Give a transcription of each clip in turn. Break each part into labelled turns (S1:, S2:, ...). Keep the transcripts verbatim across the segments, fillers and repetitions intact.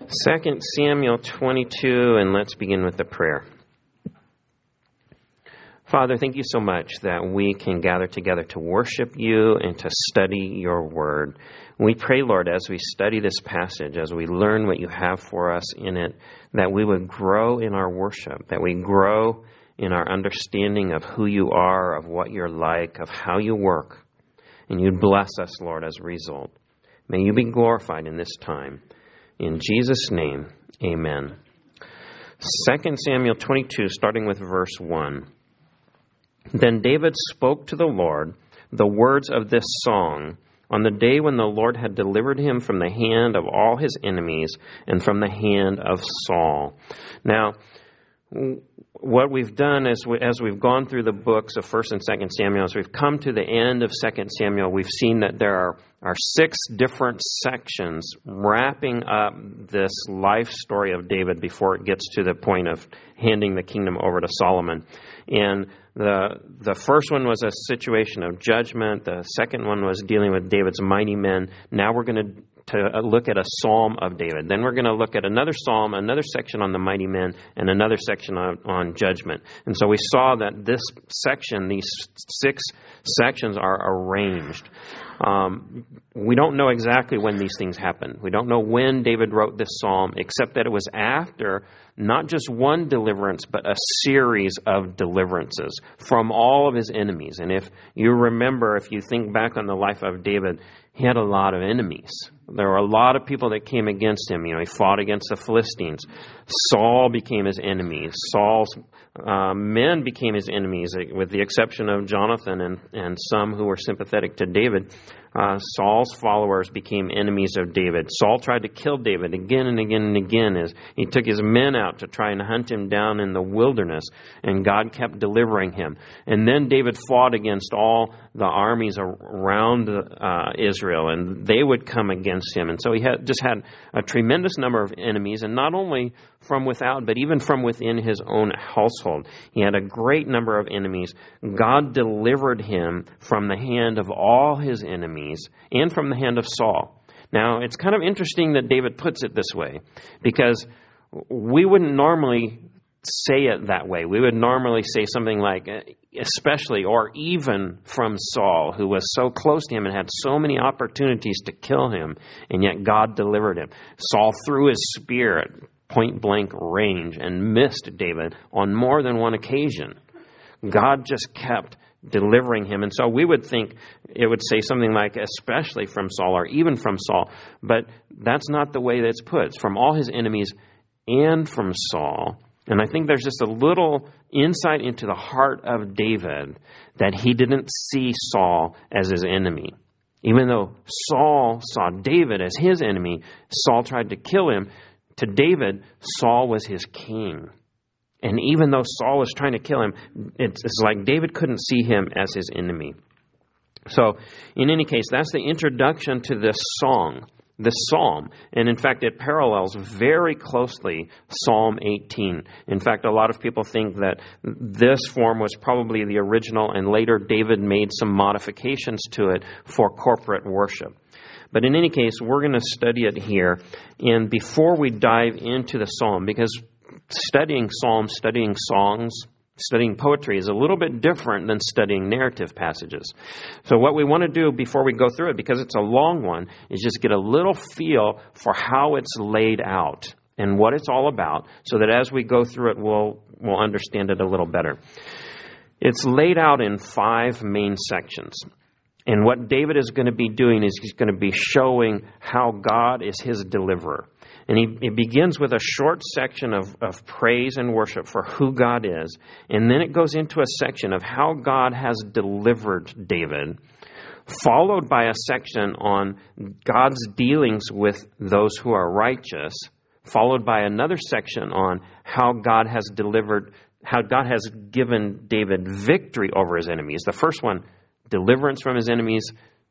S1: Second Samuel twenty-two, and let's begin with the prayer. Father, thank you so much that we can gather together to worship you and to study your word. We pray, Lord, as we study this passage, as we learn what you have for us in it, that we would grow in our worship, that we grow in our understanding of who you are, of what you're like, of how you work. And you'd bless us, Lord, as a result. May you be glorified in this time. In Jesus' name, amen. Second Samuel twenty-two, starting with verse one. Then David spoke to the Lord the words of this song on the day when the Lord had delivered him from the hand of all his enemies and from the hand of Saul. Now, what we've done is, we, as we've gone through the books of First and Second Samuel, as we've come to the end of Second Samuel, we've seen that there are, are six different sections wrapping up this life story of David before it gets to the point of handing the kingdom over to Solomon. And the the first one was a situation of judgment. The second one was dealing with David's mighty men. Now we're going to to look at a psalm of David. Then we're going to look at another psalm, another section on the mighty men, and another section on, on judgment. And so we saw that this section, these six sections are arranged. Um, we don't know exactly when these things happened. We don't know when David wrote this psalm, except that it was after not just one deliverance, but a series of deliverances from all of his enemies. And if you remember, if you think back on the life of David, he had a lot of enemies. There were a lot of people that came against him. You know, he fought against the Philistines. Saul became his enemy. Saul's uh, men became his enemies, with the exception of Jonathan and, and some who were sympathetic to David. Uh, Saul's followers became enemies of David. Saul tried to kill David again and again and again as he took his men out to try and hunt him down in the wilderness, and God kept delivering him. And then David fought against all the armies around uh, Israel, and they would come against him. And so he had just had a tremendous number of enemies, and not only from without, but even from within his own household. He had a great number of enemies. God delivered him from the hand of all his enemies and from the hand of Saul. Now, it's kind of interesting that David puts it this way, because we wouldn't normally say it that way. We would normally say something like, especially or even from Saul, who was so close to him and had so many opportunities to kill him, and yet God delivered him. Saul threw his spear at point-blank range and missed David on more than one occasion. God just kept delivering him. And so we would think it would say something like, especially from Saul or even from Saul. But that's not the way that it's put. It's from all his enemies and from Saul. And I think there's just a little insight into the heart of David that he didn't see Saul as his enemy. Even though Saul saw David as his enemy, Saul tried to kill him. To David, Saul was his king. And even though Saul was trying to kill him, it's, it's like David couldn't see him as his enemy. So, in any case, that's the introduction to this song, this psalm. And in fact, it parallels very closely Psalm eighteen. In fact, a lot of people think that this form was probably the original, and later David made some modifications to it for corporate worship. But in any case, we're going to study it here. And before we dive into the psalm, because studying psalms, studying songs, studying poetry is a little bit different than studying narrative passages. So what we want to do before we go through it, because it's a long one, is just get a little feel for how it's laid out and what it's all about, so that as we go through it, we'll we'll understand it a little better. It's laid out in five main sections. And what David is going to be doing is he's going to be showing how God is his deliverer. And he, he begins with a short section of, of praise and worship for who God is. And then it goes into a section of how God has delivered David, followed by a section on God's dealings with those who are righteous, followed by another section on how God has delivered, how God has given David victory over his enemies. The first one, deliverance from his enemies.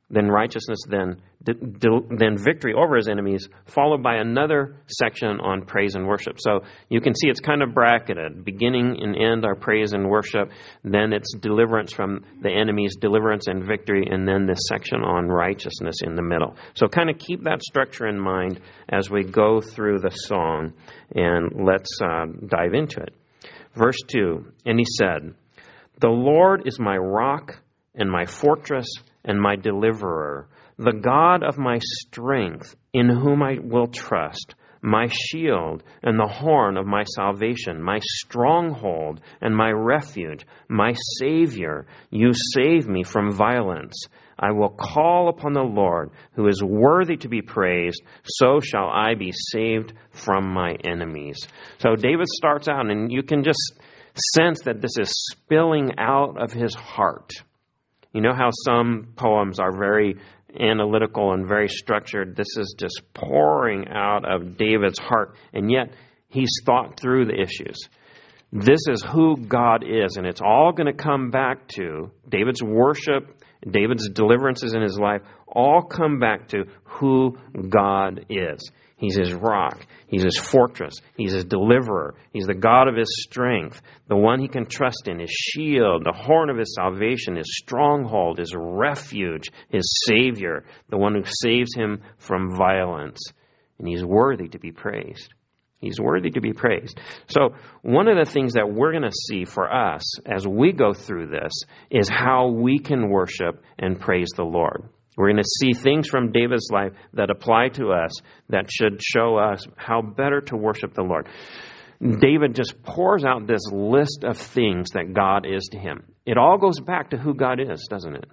S1: then righteousness, then then victory over his enemies, followed by another section on praise and worship. So you can see it's kind of bracketed. Beginning and end are praise and worship. Then it's deliverance from the enemies, deliverance and victory, and then this section on righteousness in the middle. So kind of keep that structure in mind as we go through the song, and let's uh, dive into it. Verse two, and he said, "The Lord is my rock and my fortress and my deliverer, the God of my strength, in whom I will trust, my shield and the horn of my salvation, my stronghold and my refuge, my Savior. You save me from violence. I will call upon the Lord, who is worthy to be praised. So shall I be saved from my enemies." So David starts out, and you can just sense that this is spilling out of his heart. You know how some poems are very analytical and very structured? This is just pouring out of David's heart, and yet he's thought through the issues. This is who God is, and it's all going to come back to David's worship, David's deliverances in his life, all come back to who God is. He's his rock. He's his fortress. He's his deliverer. He's the God of his strength, the one he can trust in, his shield, the horn of his salvation, his stronghold, his refuge, his Savior, the one who saves him from violence. And he's worthy to be praised. He's worthy to be praised. So one of the things that we're going to see for us as we go through this is how we can worship and praise the Lord. We're going to see things from David's life that apply to us that should show us how better to worship the Lord. David just pours out this list of things that God is to him. It all goes back to who God is, doesn't it?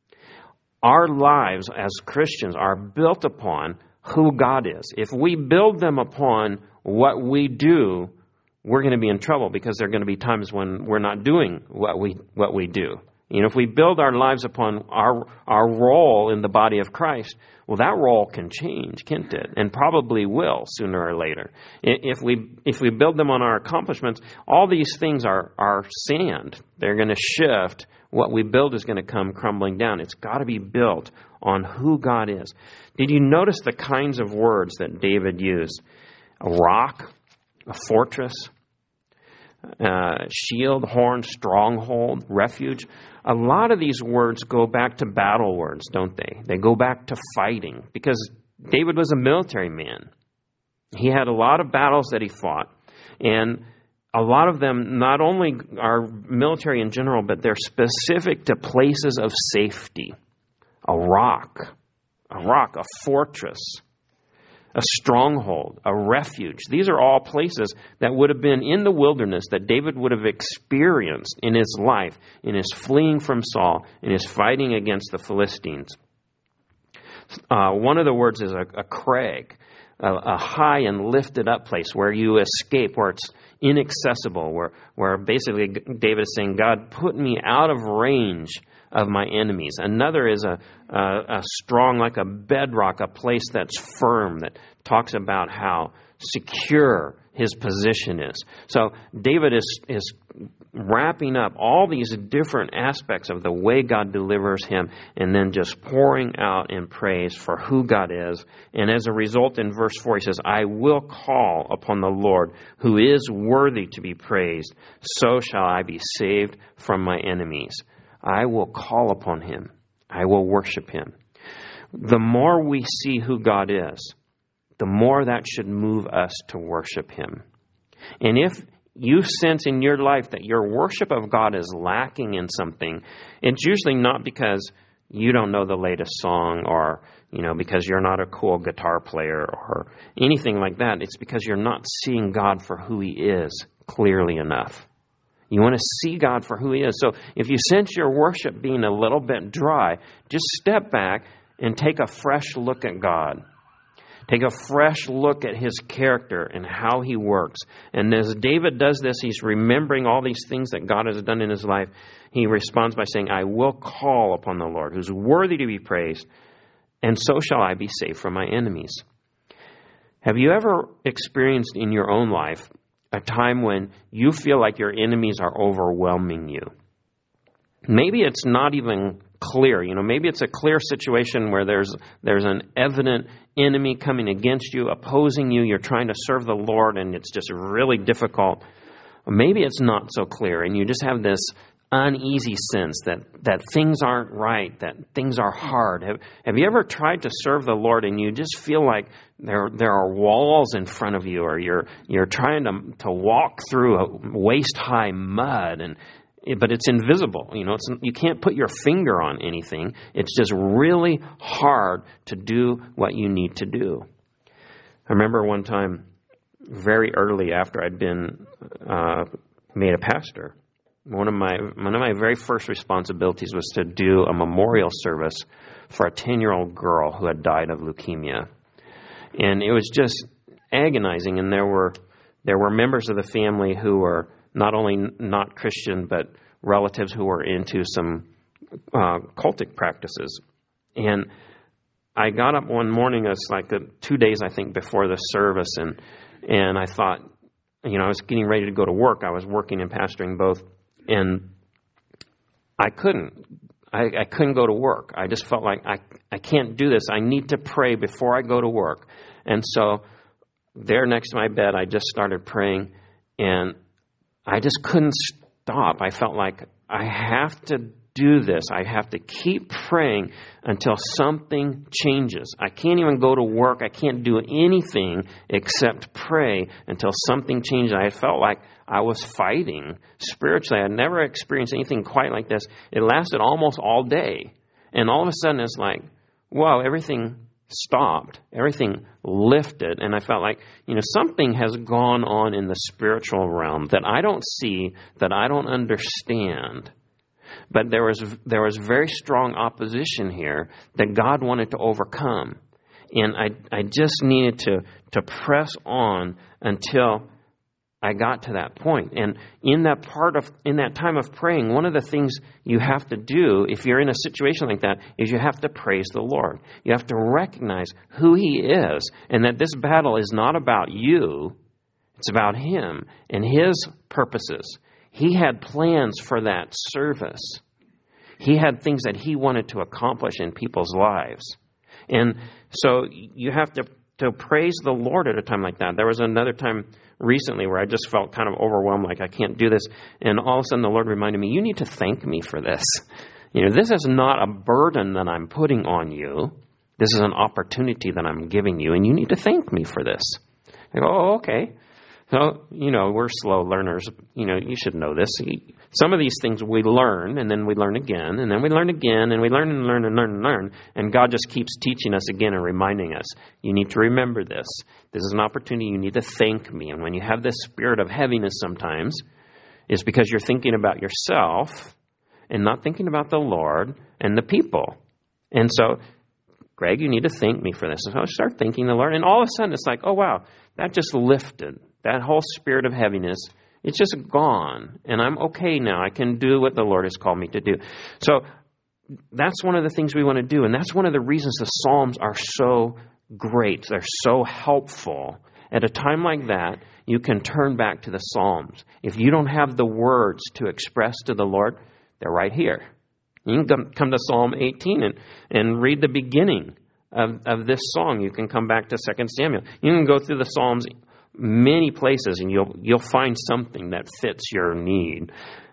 S1: Our lives as Christians are built upon who God is. If we build them upon what we do, we're going to be in trouble, because there are going to be times when we're not doing what we what we do. You know, if we build our lives upon our our role in the body of Christ, well, that role can change, can't it? And probably will sooner or later. If we if we build them on our accomplishments, all these things are, are sand. They're going to shift. What we build is going to come crumbling down. It's got to be built on who God is. Did you notice the kinds of words that David used? A rock, a fortress, uh, shield, horn, stronghold, refuge. A lot of these words go back to battle words, don't they? They go back to fighting, because David was a military man. He had a lot of battles that he fought, and a lot of them not only are military in general, but they're specific to places of safety. A rock, a rock, a fortress, a stronghold, a refuge. These are all places that would have been in the wilderness that David would have experienced in his life, in his fleeing from Saul, in his fighting against the Philistines. Uh, one of the words is a, a crag, a, a high and lifted up place where you escape, where it's inaccessible, where, where basically David is saying, God, put me out of range of my enemies. Another is a, a, a strong, like a bedrock, a place that's firm, that talks about how secure his position is. So David is, is wrapping up all these different aspects of the way God delivers him, and then just pouring out in praise for who God is. And as a result, in verse four, he says, I will call upon the Lord, who is worthy to be praised. So shall I be saved from my enemies. I will call upon him. I will worship him. The more we see who God is, the more that should move us to worship him. And if you sense in your life that your worship of God is lacking in something, it's usually not because you don't know the latest song, or, you know, because you're not a cool guitar player or anything like that. It's because you're not seeing God for who he is clearly enough. You want to see God for who he is. So if you sense your worship being a little bit dry, just step back and take a fresh look at God. Take a fresh look at his character and how he works. And as David does this, he's remembering all these things that God has done in his life. He responds by saying, I will call upon the Lord, who's worthy to be praised, and so shall I be saved from my enemies. Have you ever experienced in your own life a time when you feel like your enemies are overwhelming you? Maybe it's not even clear. You know, maybe it's a clear situation where there's there's an evident enemy coming against you, opposing you. You're trying to serve the Lord, and it's just really difficult. Maybe it's not so clear, and you just have this uneasy sense that, that things aren't right, that things are hard. Have, have you ever tried to serve the Lord and you just feel like there there are walls in front of you, or you're you're trying to to walk through a waist-high mud, and but it's invisible. You know, it's, you can't put your finger on anything. It's just really hard to do what you need to do. I remember one time, very early after I'd been uh, made a pastor, One of my one of my very first responsibilities was to do a memorial service for a ten-year-old girl who had died of leukemia, and it was just agonizing. And there were there were members of the family who were not only not Christian, but relatives who were into some uh, cultic practices. And I got up one morning. It was like a, two days, I think, before the service, and and I thought, you know, I was getting ready to go to work. I was working and pastoring both. And I couldn't. I, I couldn't go to work. I just felt like I, I can't do this. I need to pray before I go to work. And so there next to my bed, I just started praying, and I just couldn't stop. I felt like I have to do this. I have to keep praying until something changes. I can't even go to work. I can't do anything except pray until something changes. I felt like I was fighting spiritually. I had never experienced anything quite like this. It lasted almost all day. And all of a sudden it's like, wow, everything stopped. Everything lifted. And I felt like, you know, something has gone on in the spiritual realm that I don't see, that I don't understand. But there was there was very strong opposition here that God wanted to overcome. And I I just needed to to press on until I got to that point. And in that part of in that time of praying, one of the things you have to do if you're in a situation like that is you have to praise the Lord. You have to recognize who He is, and that this battle is not about you. It's about Him and His purposes. He had plans for that service. He had things that He wanted to accomplish in people's lives. And so you have to, to praise the Lord at a time like that. There was another time recently where I just felt kind of overwhelmed, like I can't do this. And all of a sudden the Lord reminded me, you need to thank me for this. You know, this is not a burden that I'm putting on you. This is an opportunity that I'm giving you, and you need to thank me for this. I go, oh, okay. So, you know, we're slow learners. You know, you should know this. Some of these things we learn, and then we learn again, and then we learn again, and we learn and learn and learn and learn. And God just keeps teaching us again and reminding us, you need to remember this. This is an opportunity. You need to thank me. And when you have this spirit of heaviness sometimes, it's because you're thinking about yourself and not thinking about the Lord and the people. And so, Greg, you need to thank me for this. And so I start thanking the Lord, and all of a sudden it's like, oh, wow, that just lifted. That whole spirit of heaviness, it's just gone. And I'm okay now. I can do what the Lord has called me to do. So that's one of the things we want to do. And that's one of the reasons the Psalms are so great. They're so helpful. At a time like that, you can turn back to the Psalms. If you don't have the words to express to the Lord, they're right here. You can come to Psalm eighteen and, and read the beginning of, of this song. You can come back to Second Samuel. You can go through the Psalms many places, and you'll you'll find something that fits your need.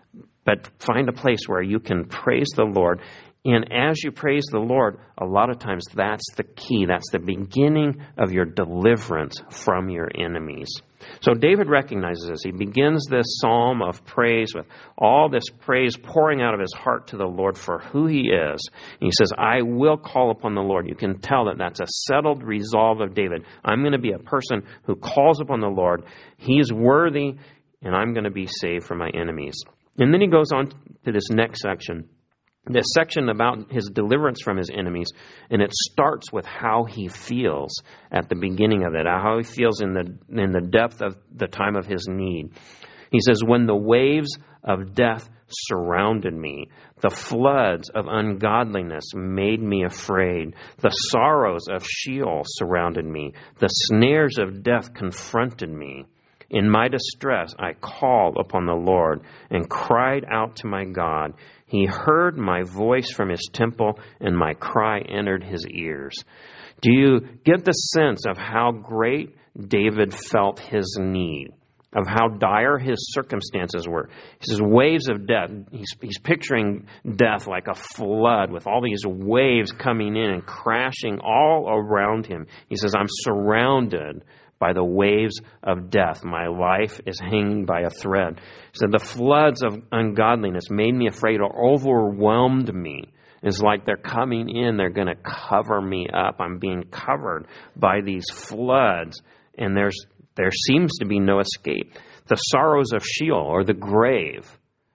S1: But find a place where you can praise the Lord. And as you praise the Lord, a lot of times that's the key. That's the beginning of your deliverance from your enemies. So David recognizes this. He begins this psalm of praise with all this praise pouring out of his heart to the Lord for who He is. And he says, I will call upon the Lord. You can tell that that's a settled resolve of David. I'm going to be a person who calls upon the Lord. He is worthy, and I'm going to be saved from my enemies. And then he goes on to this next section. This section about his deliverance from his enemies, and it starts with how he feels at the beginning of it, how he feels in the in the depth of the time of his need. He says, when the waves of death surrounded me, the floods of ungodliness made me afraid, the sorrows of Sheol surrounded me, the snares of death confronted me. In my distress, I called upon the Lord and cried out to my God. He heard my voice from his temple, and my cry entered his ears. Do you get the sense of how great David felt his need, of how dire his circumstances were? He says waves of death. He's, he's picturing death like a flood with all these waves coming in and crashing all around him. He says, I'm surrounded by the waves of death. My life is hanging by a thread. He said, the floods of ungodliness made me afraid or overwhelmed me. It's like they're coming in, they're going to cover me up. I'm being covered by these floods, and there's there seems to be no escape. The sorrows of Sheol, or the grave,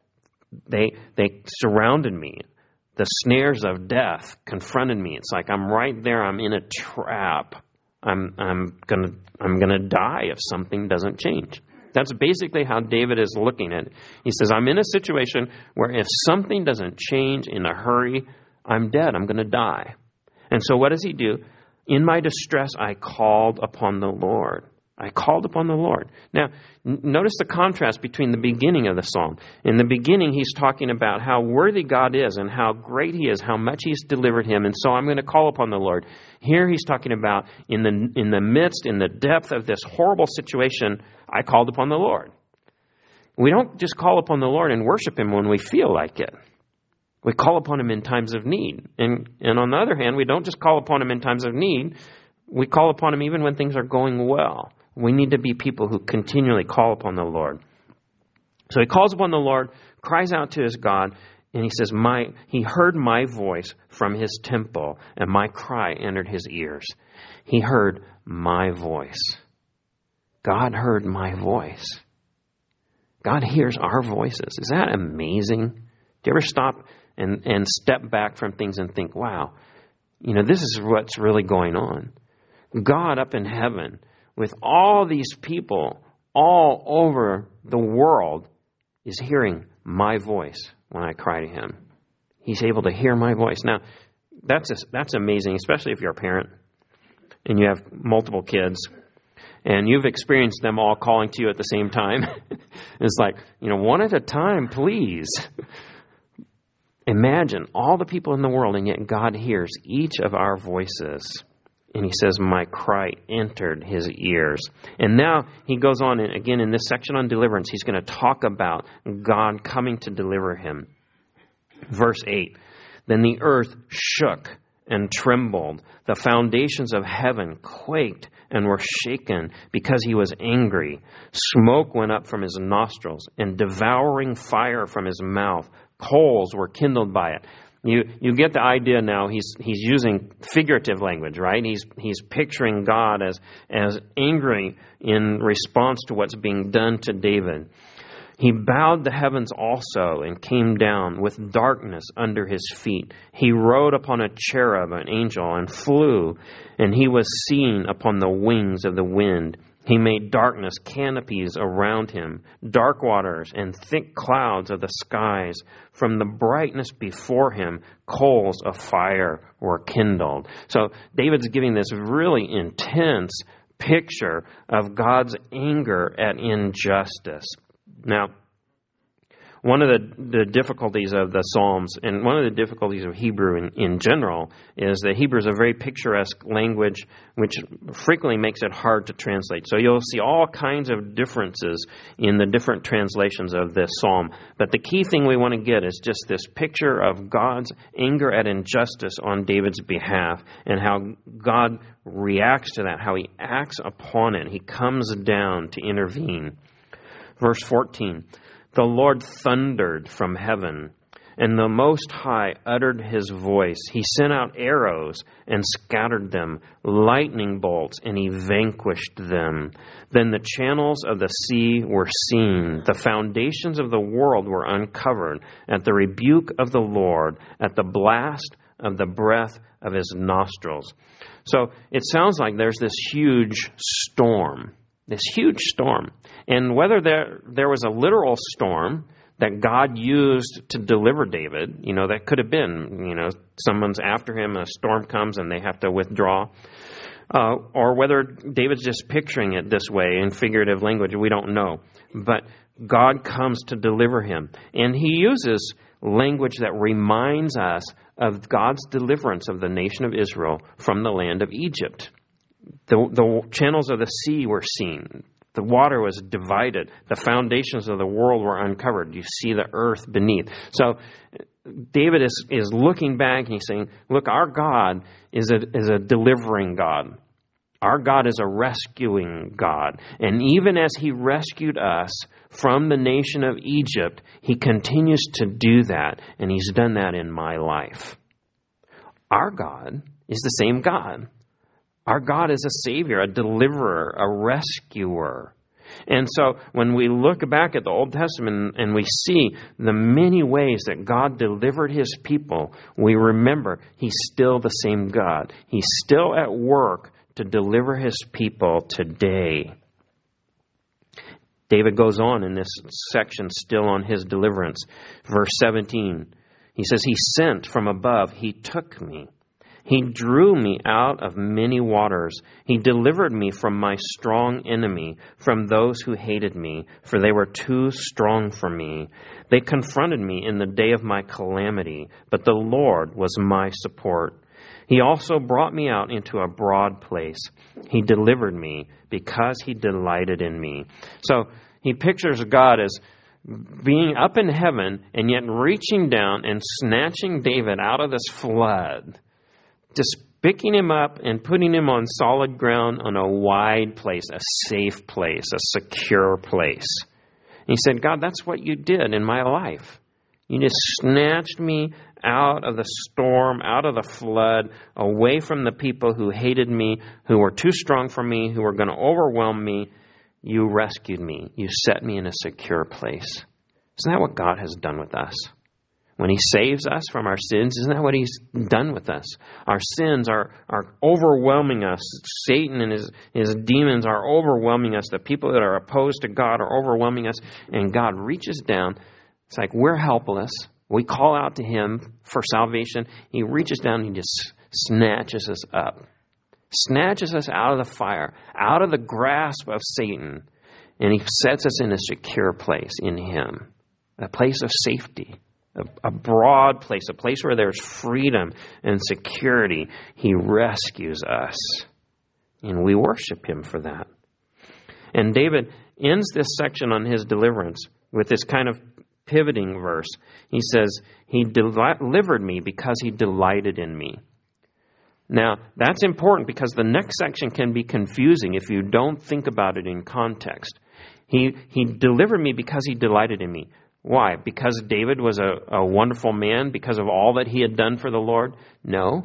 S1: they they surrounded me. The snares of death confronted me. It's like I'm right there, I'm in a trap. I'm I'm gonna I'm gonna die if something doesn't change. That's basically how David is looking at it. He says, I'm in a situation where if something doesn't change in a hurry, I'm dead. I'm gonna die. And so what does he do? In my distress, I called upon the Lord. I called upon the Lord. Now, n- notice the contrast between the beginning of the psalm. In the beginning, he's talking about how worthy God is and how great he is, how much he's delivered him, and so I'm going to call upon the Lord. Here he's talking about in the in the midst, in the depth of this horrible situation, I called upon the Lord. We don't just call upon the Lord and worship him when we feel like it. We call upon him in times of need. And, and on the other hand, we don't just call upon him in times of need. We call upon him even when things are going well. We need to be people who continually call upon the Lord. So he calls upon the Lord, cries out to his God, and he says, "My he heard my voice from his temple, and my cry entered his ears." He heard my voice. God heard my voice. God hears our voices. Is that amazing? Do you ever stop and, and step back from things and think, wow, you know, this is what's really going on. God up in heaven, with all these people all over the world, is hearing my voice when I cry to him. He's able to hear my voice. Now, that's a, that's amazing, especially if you're a parent and you have multiple kids and you've experienced them all calling to you at the same time. It's like, you know, one at a time, please. Imagine all the people in the world, and yet God hears each of our voices. And he says, my cry entered his ears. And now he goes on, and again, in this section on deliverance, he's going to talk about God coming to deliver him. Verse eight, then the earth shook and trembled. The foundations of heaven quaked and were shaken because he was angry. Smoke went up from his nostrils and devouring fire from his mouth. Coals were kindled by it. You you get the idea now. He's he's using figurative language, right? He's he's picturing God as as angry in response to what's being done to David. He bowed the heavens also and came down with darkness under his feet. He rode upon a cherub, an angel, and flew, and he was seen upon the wings of the wind. He made darkness canopies around him, dark waters and thick clouds of the skies. From the brightness before him, coals of fire were kindled. So David's giving this really intense picture of God's anger at injustice. Now, one of the, the difficulties of the Psalms, and one of the difficulties of Hebrew in, in general, is that Hebrew is a very picturesque language, which frequently makes it hard to translate. So you'll see all kinds of differences in the different translations of this psalm. But the key thing we want to get is just this picture of God's anger at injustice on David's behalf, and how God reacts to that, how he acts upon it. He comes down to intervene. Verse fourteen, the Lord thundered from heaven, and the Most High uttered his voice. He sent out arrows and scattered them, lightning bolts, and he vanquished them. Then the channels of the sea were seen. The foundations of the world were uncovered at the rebuke of the Lord, at the blast of the breath of his nostrils. So it sounds like there's this huge storm. This huge storm. And whether there there was a literal storm that God used to deliver David, you know, that could have been, you know, someone's after him, a storm comes and they have to withdraw. Uh, or whether David's just picturing it this way in figurative language, we don't know. But God comes to deliver him. And he uses language that reminds us of God's deliverance of the nation of Israel from the land of Egypt. The, the channels of the sea were seen. The water was divided. The foundations of the world were uncovered. You see the earth beneath. So David is, is looking back and he's saying, look, our God is a, is a delivering God. Our God is a rescuing God. And even as he rescued us from the nation of Egypt, he continues to do that. And he's done that in my life. Our God is the same God. Our God is a Savior, a deliverer, a rescuer. And so when we look back at the Old Testament and we see the many ways that God delivered his people, we remember he's still the same God. He's still at work to deliver his people today. David goes on in this section still on his deliverance. Verse seventeen, he says, he sent from above, he took me. He drew me out of many waters. He delivered me from my strong enemy, from those who hated me, for they were too strong for me. They confronted me in the day of my calamity, but the Lord was my support. He also brought me out into a broad place. He delivered me because he delighted in me. So he pictures God as being up in heaven and yet reaching down and snatching David out of this flood, just picking him up and putting him on solid ground on a wide place, a safe place, a secure place. And he said, God, that's what you did in my life. You just snatched me out of the storm, out of the flood, away from the people who hated me, who were too strong for me, who were going to overwhelm me. You rescued me. You set me in a secure place. Isn't that what God has done with us? When he saves us from our sins, isn't that what he's done with us? Our sins are, are overwhelming us. Satan and his, his demons are overwhelming us. The people that are opposed to God are overwhelming us. And God reaches down. It's like we're helpless. We call out to him for salvation. He reaches down and he just snatches us up. Snatches us out of the fire, out of the grasp of Satan. And he sets us in a secure place in him. A place of safety. A, a broad place, a place where there's freedom and security. He rescues us. And we worship him for that. And David ends this section on his deliverance with this kind of pivoting verse. He says, he delivered me because he delighted in me. Now, that's important because the next section can be confusing if you don't think about it in context. He, he delivered me because he delighted in me. Why? Because David was a, a wonderful man, because of all that he had done for the Lord? No.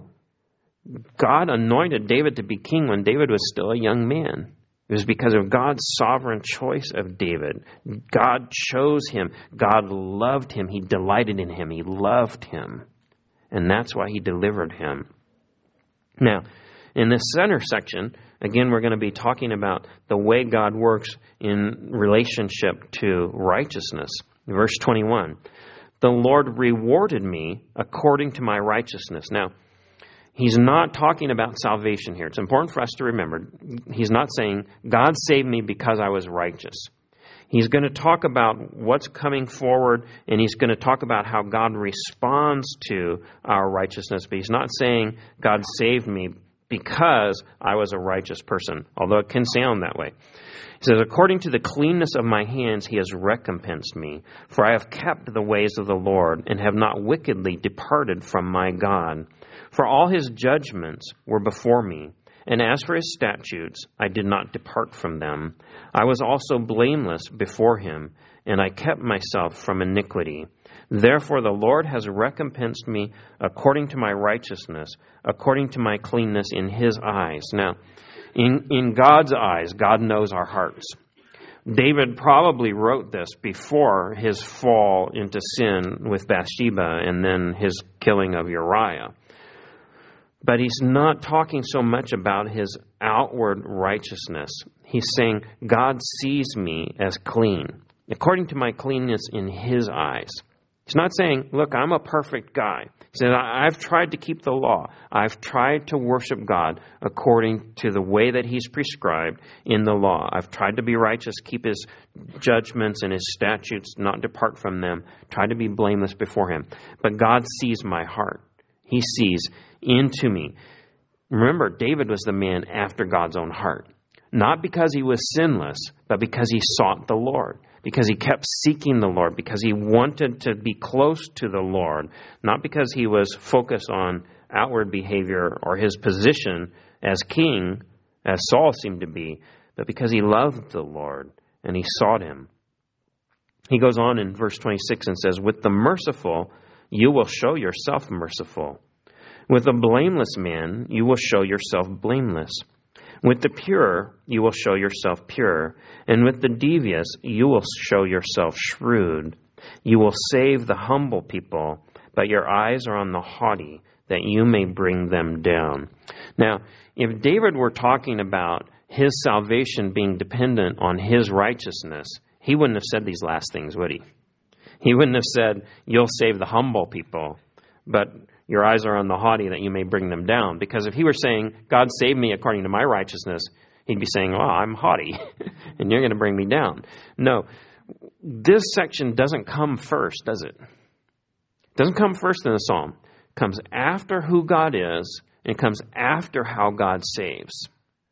S1: God anointed David to be king when David was still a young man. It was because of God's sovereign choice of David. God chose him. God loved him. He delighted in him. He loved him. And that's why he delivered him. Now, in this center section, again, we're going to be talking about the way God works in relationship to righteousness. Verse twenty-one, the Lord rewarded me according to my righteousness. Now, he's not talking about salvation here. It's important for us to remember. He's not saying, God saved me because I was righteous. He's going to talk about what's coming forward, and he's going to talk about how God responds to our righteousness. But he's not saying, God saved me because I was a righteous person, although it can sound that way. He says, according to the cleanness of my hands, he has recompensed me. For I have kept the ways of the Lord and have not wickedly departed from my God. For all his judgments were before me. And as for his statutes, I did not depart from them. I was also blameless before him, and I kept myself from iniquity. Therefore the Lord has recompensed me according to my righteousness, according to my cleanness in his eyes. Now, In, in God's eyes, God knows our hearts. David probably wrote this before his fall into sin with Bathsheba and then his killing of Uriah. But he's not talking so much about his outward righteousness. He's saying, God sees me as clean, according to my cleanness in his eyes. He's not saying, look, I'm a perfect guy. He says, I've tried to keep the law. I've tried to worship God according to the way that he's prescribed in the law. I've tried to be righteous, keep his judgments and his statutes, not depart from them, try to be blameless before him. But God sees my heart. He sees into me. Remember, David was the man after God's own heart. Not because he was sinless, but because he sought the Lord. Because he kept seeking the Lord, because he wanted to be close to the Lord, not because he was focused on outward behavior or his position as king, as Saul seemed to be, but because he loved the Lord and he sought him. He goes on in verse twenty-six and says, with the merciful, you will show yourself merciful. With the blameless man, you will show yourself blameless. With the pure, you will show yourself pure. And with the devious, you will show yourself shrewd. You will save the humble people, but your eyes are on the haughty, that you may bring them down. Now, if David were talking about his salvation being dependent on his righteousness, he wouldn't have said these last things, would he? He wouldn't have said, you'll save the humble people, but your eyes are on the haughty that you may bring them down. Because if he were saying, God save me according to my righteousness, he'd be saying, well, I'm haughty and you're going to bring me down. No, this section doesn't come first, does it? It doesn't come first in the psalm. It comes after who God is, and it comes after how God saves.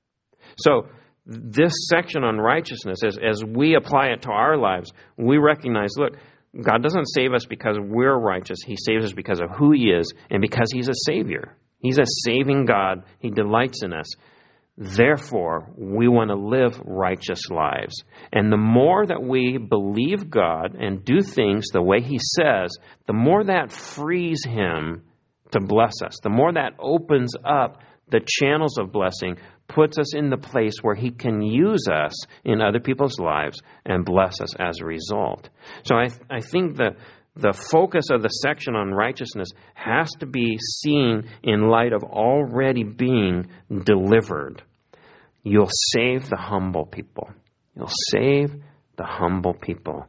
S1: So this section on righteousness, as, as we apply it to our lives, we recognize, look, God doesn't save us because we're righteous. He saves us because of who he is and because he's a Savior. He's a saving God. He delights in us. Therefore, we want to live righteous lives. And the more that we believe God and do things the way he says, the more that frees him to bless us. The more that opens up the channels of blessing, puts us in the place where he can use us in other people's lives and bless us as a result. So I, I think the, the focus of the section on righteousness has to be seen in light of already being delivered. You'll save the humble people. You'll save the humble people.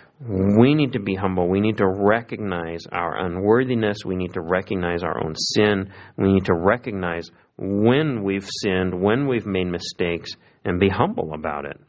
S1: We need to be humble. We need to recognize our unworthiness. We need to recognize our own sin. We need to recognize when we've sinned, when we've made mistakes, and be humble about it.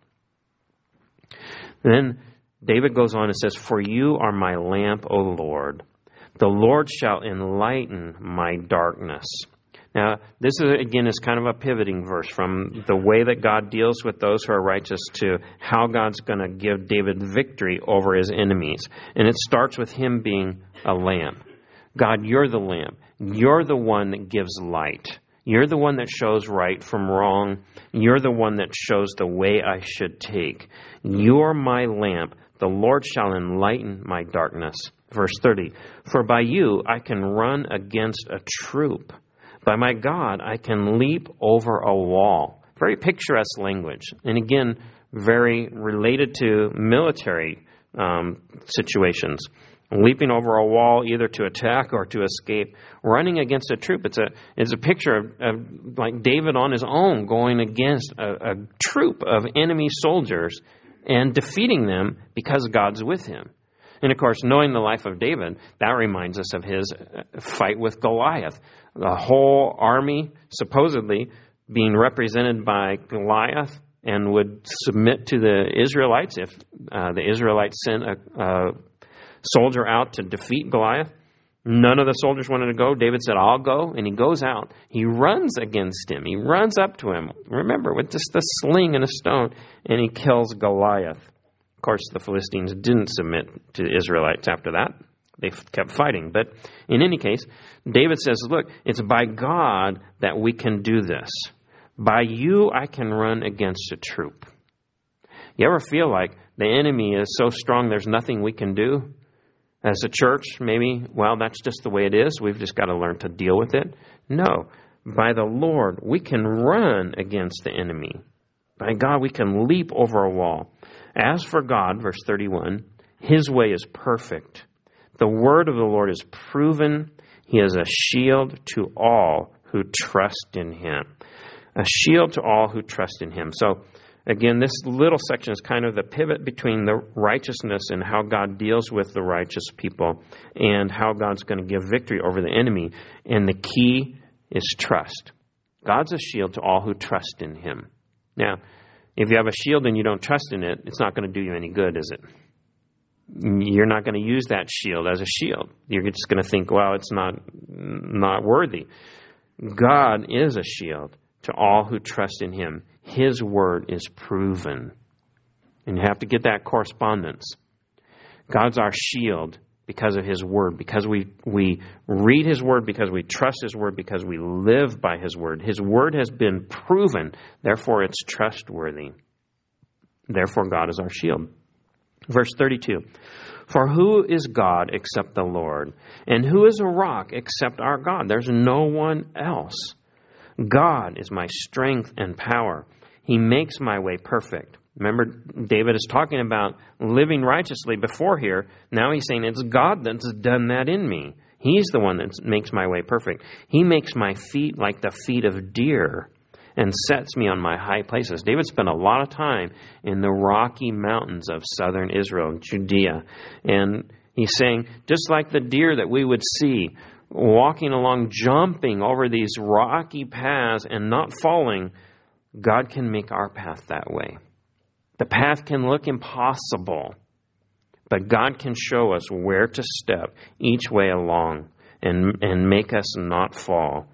S1: Then David goes on and says, for you are my lamp, O Lord. The Lord shall enlighten my darkness. Now, this is, again, is kind of a pivoting verse from the way that God deals with those who are righteous to how God's going to give David victory over his enemies. And it starts with him being a lamp. God, you're the lamp. You're the one that gives light. You're the one that shows right from wrong. You're the one that shows the way I should take. You're my lamp. The Lord shall enlighten my darkness. Verse thirty, for by you I can run against a troop. By my God, I can leap over a wall. Very picturesque language. And again, very related to military um, situations. Leaping over a wall either to attack or to escape. Running against a troop. It's a it's a picture of, of like David on his own going against a, a troop of enemy soldiers and defeating them because God's with him. And of course, knowing the life of David, that reminds us of his fight with Goliath. The whole army supposedly being represented by Goliath and would submit to the Israelites if uh, the Israelites sent a, a soldier out to defeat Goliath. None of the soldiers wanted to go. David said, I'll go. And he goes out. He runs against him. He runs up to him. Remember, with just the sling and a stone. And he kills Goliath. Of course, the Philistines didn't submit to the Israelites after that. They kept fighting. But in any case, David says, look, it's by God that we can do this. By you, I can run against a troop. You ever feel like the enemy is so strong there's nothing we can do? As a church, maybe, well, that's just the way it is. We've just got to learn to deal with it. No. By the Lord, we can run against the enemy. By God, we can leap over a wall. As for God, verse thirty-one, his way is perfect. The word of the Lord is proven. He is a shield to all who trust in him. A shield to all who trust in him. So Again, this little section is kind of the pivot between the righteousness and how God deals with the righteous people and how God's going to give victory over the enemy. And the key is trust. God's a shield to all who trust in him. Now, if you have a shield and you don't trust in it, it's not going to do you any good, is it? You're not going to use that shield as a shield. You're just going to think, well, it's not, not worthy. God is a shield to all who trust in him. His word is proven. And you have to get that correspondence. God's our shield because of his word, because we, we read his word, because we trust his word, because we live by his word. His word has been proven, therefore it's trustworthy. Therefore God is our shield. Verse thirty-two, for who is God except the Lord? And who is a rock except our God? There's no one else. God is my strength and power. He makes my way perfect. Remember, David is talking about living righteously before here. Now he's saying it's God that's done that in me. He's the one that makes my way perfect. He makes my feet like the feet of deer and sets me on my high places. David spent a lot of time in the rocky mountains of southern Israel, Judea. And he's saying, just like the deer that we would see walking along, jumping over these rocky paths and not falling, God can make our path that way. The path can look impossible, but God can show us where to step each way along and, and make us not fall.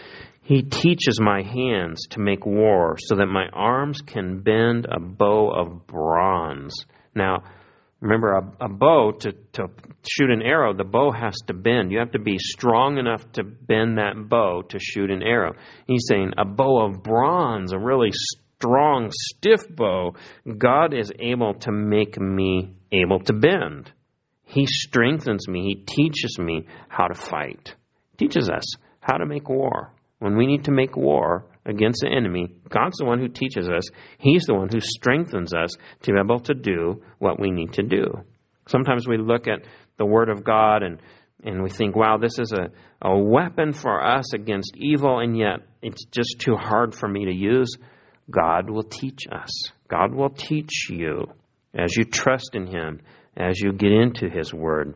S1: He teaches my hands to make war so that my arms can bend a bow of bronze. Now, remember, a, a bow, to, to shoot an arrow, the bow has to bend. You have to be strong enough to bend that bow to shoot an arrow. He's saying a bow of bronze, a really strong, stiff bow, God is able to make me able to bend. He strengthens me. He teaches me how to fight. He teaches us how to make war. When we need to make war against the enemy, God's the one who teaches us. He's the one who strengthens us to be able to do what we need to do. Sometimes we look at the Word of God and, and we think, wow, this is a, a weapon for us against evil, and yet it's just too hard for me to use. God will teach us. God will teach you as you trust in him, as you get into his word.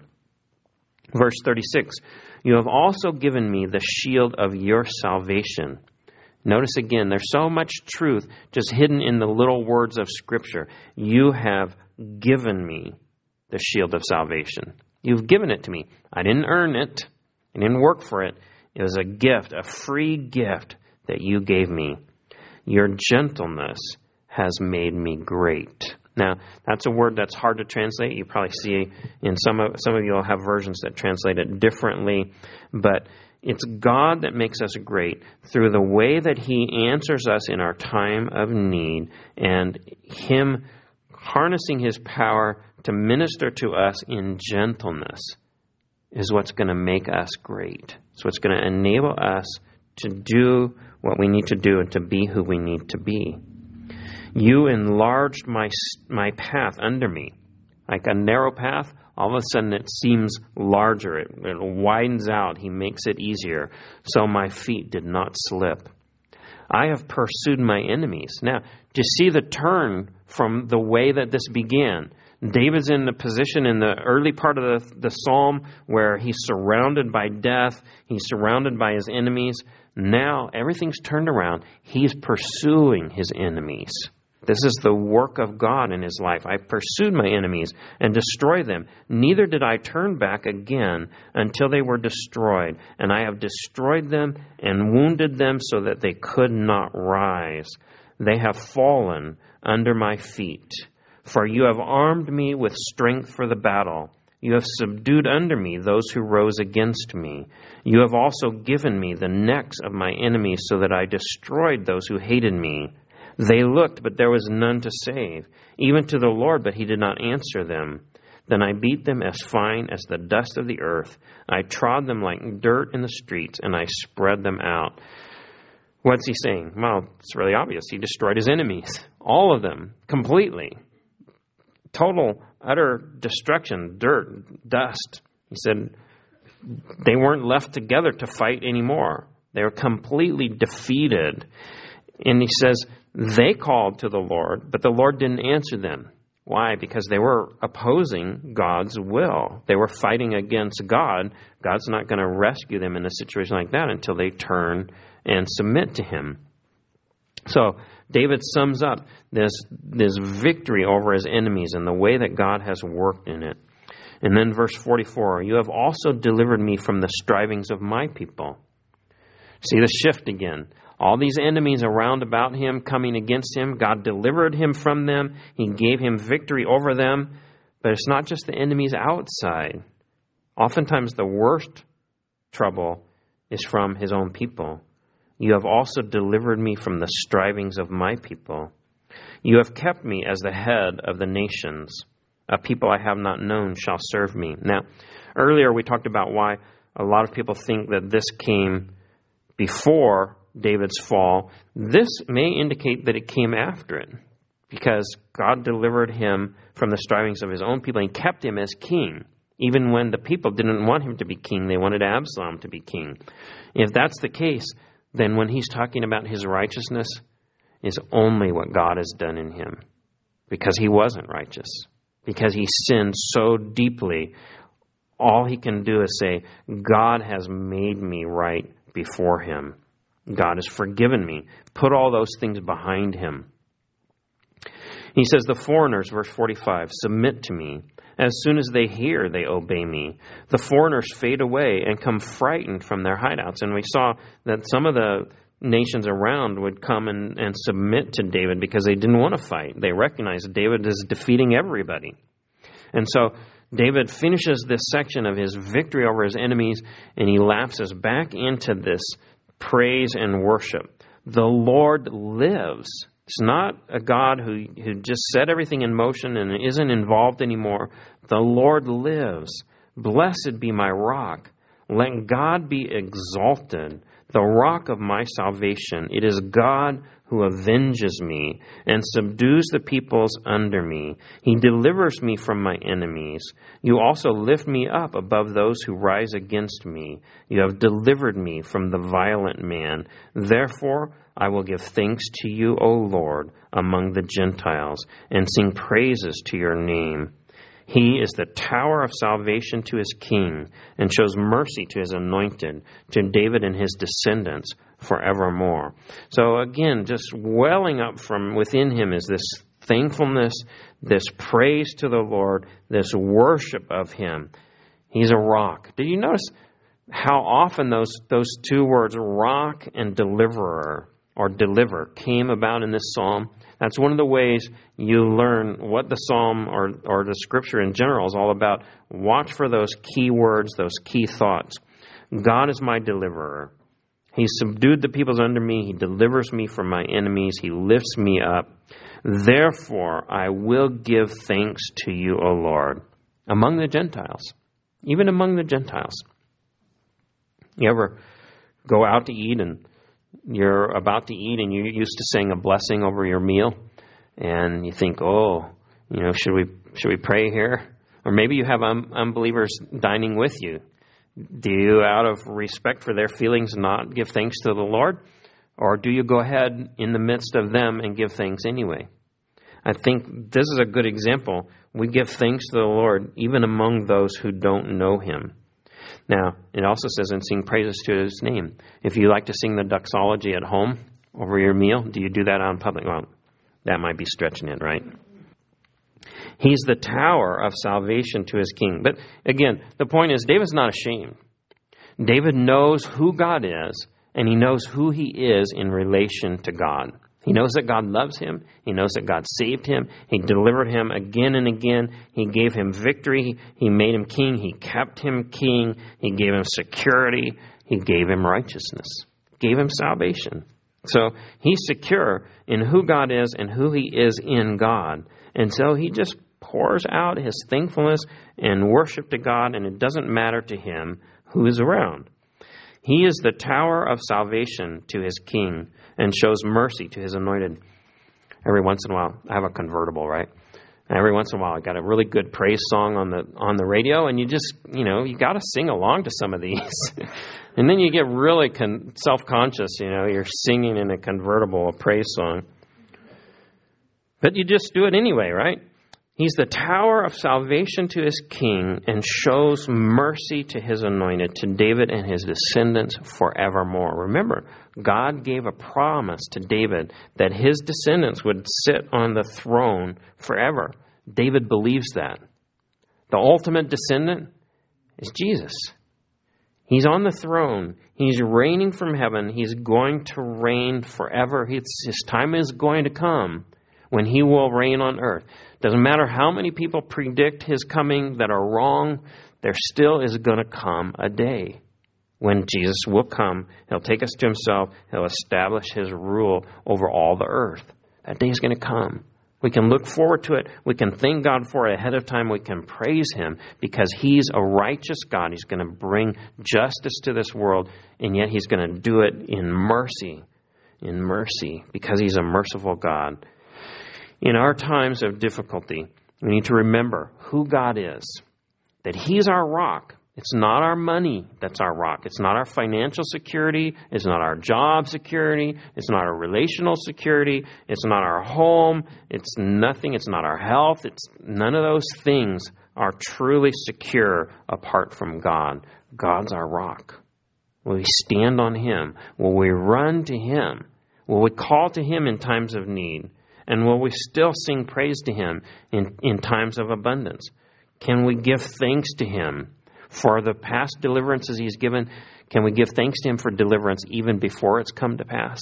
S1: Verse thirty-six, you have also given me the shield of your salvation. Notice again, there's so much truth just hidden in the little words of Scripture. You have given me the shield of salvation. You've given it to me. I didn't earn it. I didn't work for it. It was a gift, a free gift that you gave me. Your gentleness has made me great. Now, that's a word that's hard to translate. You probably see in some of some of you will have versions that translate it differently. But it's God that makes us great through the way that he answers us in our time of need, and him harnessing his power to minister to us in gentleness is what's going to make us great. It's what's going to enable us to do what we need to do and to be who we need to be. You enlarged my my path under me. Like a narrow path, all of a sudden it seems larger. It, it widens out. He makes it easier. So my feet did not slip. I have pursued my enemies. Now, do you see the turn from the way that this began? David's in the position in the early part of the, the psalm where he's surrounded by death. He's surrounded by his enemies. Now everything's turned around. He's pursuing his enemies. This is the work of God in his life. I pursued my enemies and destroyed them. Neither did I turn back again until they were destroyed. And I have destroyed them and wounded them so that they could not rise. They have fallen under my feet. For you have armed me with strength for the battle. You have subdued under me those who rose against me. You have also given me the necks of my enemies so that I destroyed those who hated me. They looked, but there was none to save, even to the Lord, but he did not answer them. Then I beat them as fine as the dust of the earth. I trod them like dirt in the streets, and I spread them out. What's he saying? Well, it's really obvious. He destroyed his enemies, all of them, completely. Total, utter destruction, dirt, dust. He said they weren't left together to fight anymore. They were completely defeated. And he says, They called to the Lord, but the Lord didn't answer them. Why? Because they were opposing God's will. They were fighting against God. God's not going to rescue them in a situation like that until they turn and submit to him. So David sums up this, this victory over his enemies and the way that God has worked in it. And then verse forty-four, you have also delivered me from the strivings of my people. See the shift again. All these enemies around about him coming against him, God delivered him from them. He gave him victory over them. But it's not just the enemies outside. Oftentimes the worst trouble is from his own people. You have also delivered me from the strivings of my people. You have kept me as the head of the nations. A people I have not known shall serve me. Now, earlier we talked about why a lot of people think that this came before David's fall. This may indicate that it came after it, because God delivered him from the strivings of his own people and kept him as king. Even when the people didn't want him to be king, they wanted Absalom to be king. If that's the case, then when he's talking about his righteousness, is only what God has done in him. Because he wasn't righteous. Because he sinned so deeply, all he can do is say, God has made me right before him. God has forgiven me. Put all those things behind him. He says, the foreigners, verse forty-five, submit to me. As soon as they hear, they obey me. The foreigners fade away and come frightened from their hideouts. And we saw that some of the nations around would come and, and submit to David because they didn't want to fight. They recognized David is defeating everybody. And so David finishes this section of his victory over his enemies, and he lapses back into this praise and worship. The Lord lives. It's not a God who, who just set everything in motion and isn't involved anymore. The Lord lives. Blessed be my rock. Let God be exalted, the rock of my salvation. It is God who avenges me and subdues the peoples under me. He delivers me from my enemies. You also lift me up above those who rise against me. You have delivered me from the violent man. Therefore, I will give thanks to you, O Lord, among the Gentiles, and sing praises to your name. He is the tower of salvation to his king, and shows mercy to his anointed, to David and his descendants forevermore. So again, just welling up from within him is this thankfulness, this praise to the Lord, this worship of him. He's a rock. Did you notice how often those, those two words, rock and deliverer, or deliver, came about in this psalm? That's one of the ways you learn what the psalm or, or the scripture in general is all about. Watch for those key words, those key thoughts. God is my deliverer. He subdued the peoples under me. He delivers me from my enemies. He lifts me up. Therefore, I will give thanks to you, O Lord, among the Gentiles, even among the Gentiles. You ever go out to eat and you're about to eat and you're used to saying a blessing over your meal, and you think, oh, you know, should we should we pray here? Or maybe you have un- unbelievers dining with you. Do you, out of respect for their feelings, not give thanks to the Lord? Or do you go ahead in the midst of them and give thanks anyway? I think this is a good example. We give thanks to the Lord even among those who don't know him. Now, it also says, and sing praises to his name. If you like to sing the doxology at home over your meal, do you do that on public? Well, that might be stretching it, right? He's the tower of salvation to his king. But again, the point is, David's not ashamed. David knows who God is, and he knows who he is in relation to God. He knows that God loves him. He knows that God saved him. He delivered him again and again. He gave him victory. He made him king. He kept him king. He gave him security. He gave him righteousness. Gave him salvation. So he's secure in who God is and who he is in God. And so he just pours out his thankfulness and worship to God, and it doesn't matter to him who is around. He is the tower of salvation to his king and shows mercy to his anointed. Every once in a while, I have a convertible, right? And every once in a while, I got a really good praise song on the on the radio, and you just, you know, you got to sing along to some of these. And then you get really con- self-conscious, you know, you're singing in a convertible, a praise song. But you just do it anyway, right? He's the tower of salvation to his king and shows mercy to his anointed, to David and his descendants forevermore. Remember, God gave a promise to David that his descendants would sit on the throne forever. David believes that. The ultimate descendant is Jesus. He's on the throne. He's reigning from heaven. He's going to reign forever. His, his time is going to come when he will reign on earth. Doesn't matter how many people predict his coming that are wrong, there still is going to come a day when Jesus will come. He'll take us to himself. He'll establish his rule over all the earth. That day is going to come. We can look forward to it. We can thank God for it ahead of time. We can praise him because he's a righteous God. He's going to bring justice to this world, and yet he's going to do it in mercy, in mercy, because he's a merciful God. In our times of difficulty, we need to remember who God is, that he's our rock. It's not our money that's our rock. It's not our financial security. It's not our job security. It's not our relational security. It's not our home. It's nothing. It's not our health. It's none of those things are truly secure apart from God. God's our rock. Will we stand on him? Will we run to him? Will we call to him in times of need? And will we still sing praise to him in, in times of abundance? Can we give thanks to him for the past deliverances he's given? Can we give thanks to him for deliverance even before it's come to pass?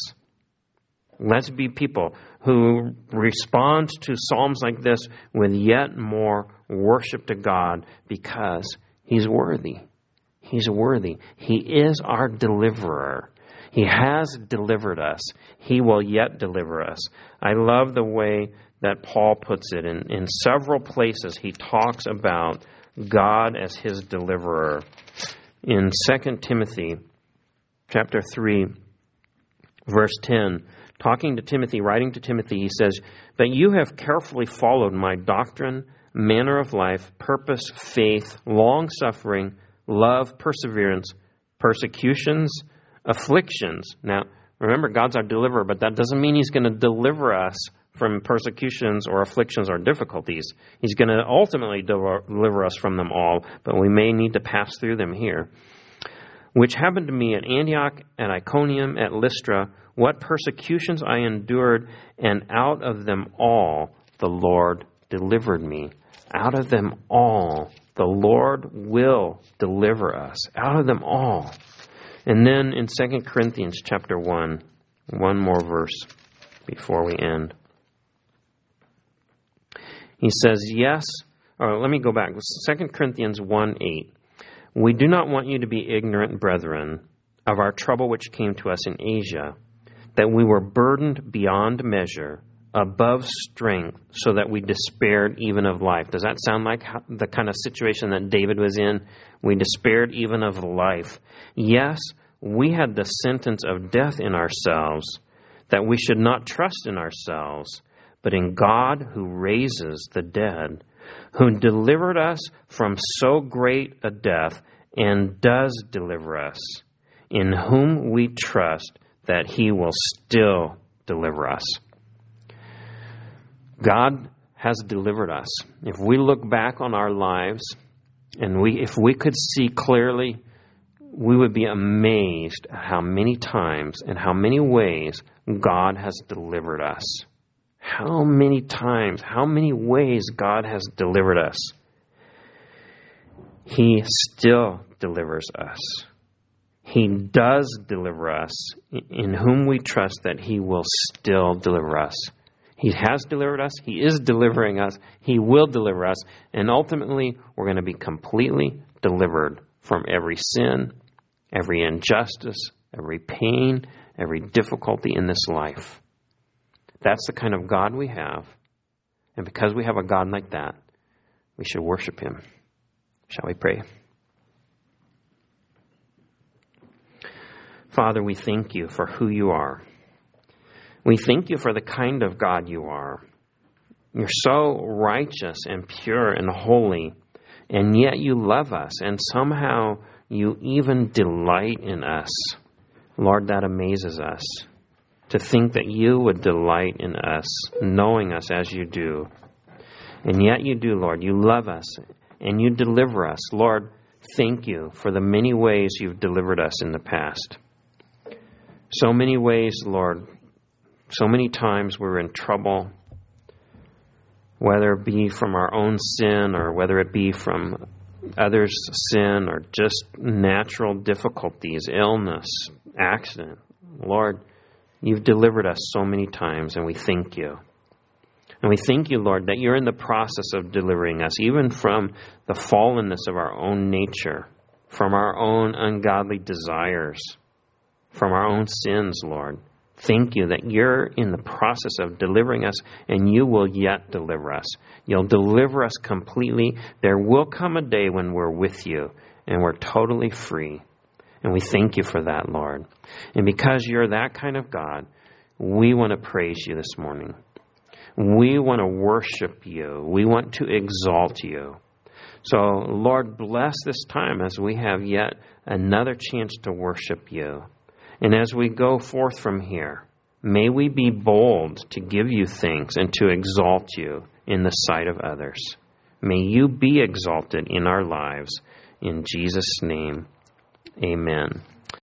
S1: Let's be people who respond to psalms like this with yet more worship to God because he's worthy. He's worthy. He is our deliverer. He has delivered us. He will yet deliver us. I love the way that Paul puts it. In, in several places, he talks about God as his deliverer. In Second Timothy chapter three, verse ten, talking to Timothy, writing to Timothy, he says, "But you have carefully followed my doctrine, manner of life, purpose, faith, long-suffering, love, perseverance, persecutions, afflictions." Now, remember, God's our deliverer, but that doesn't mean he's going to deliver us from persecutions or afflictions or difficulties. He's going to ultimately deliver us from them all, but we may need to pass through them here. "Which happened to me at Antioch, at Iconium, at Lystra, what persecutions I endured, and out of them all the Lord delivered me." Out of them all, the Lord will deliver us. Out of them all. And then in Second Corinthians chapter one, one more verse before we end. He says, yes, or let me go back. Second Corinthians one eight. "We do not want you to be ignorant, brethren, of our trouble which came to us in Asia, that we were burdened beyond measure, above strength, so that we despaired even of life." Does that sound like the kind of situation that David was in? We despaired even of life. Yes, we had the sentence of death in ourselves, that we should not trust in ourselves, but in God who raises the dead, who delivered us from so great a death and does deliver us, in whom we trust that he will still deliver us. God has delivered us. If we look back on our lives and we, if we could see clearly, we would be amazed at how many times and how many ways God has delivered us. How many times, how many ways God has delivered us. He still delivers us. He does deliver us, in whom we trust that he will still deliver us. He has delivered us. He is delivering us. He will deliver us. And ultimately, we're going to be completely delivered from every sin, every injustice, every pain, every difficulty in this life. That's the kind of God we have. And because we have a God like that, we should worship him. Shall we pray? Father, we thank you for who you are. We thank you for the kind of God you are. You're so righteous and pure and holy, and yet you love us, and somehow you even delight in us. Lord, that amazes us. to think that you would delight in us, knowing us as you do. And yet you do, Lord. You love us and you deliver us. Lord, thank you for the many ways you've delivered us in the past. So many ways, Lord. So many times we're in trouble, whether it be from our own sin or whether it be from others' sin or just natural difficulties, illness, accident. Lord, you've delivered us so many times, and we thank you. And we thank you, Lord, that you're in the process of delivering us, even from the fallenness of our own nature, from our own ungodly desires, from our own sins, Lord. Thank you that you're in the process of delivering us, and you will yet deliver us. You'll deliver us completely. There will come a day when we're with you, and we're totally free. And we thank you for that, Lord. And because you're that kind of God, we want to praise you this morning. We want to worship you. We want to exalt you. So, Lord, bless this time as we have yet another chance to worship you. And as we go forth from here, may we be bold to give you thanks and to exalt you in the sight of others. May you be exalted in our lives. In Jesus' name, amen.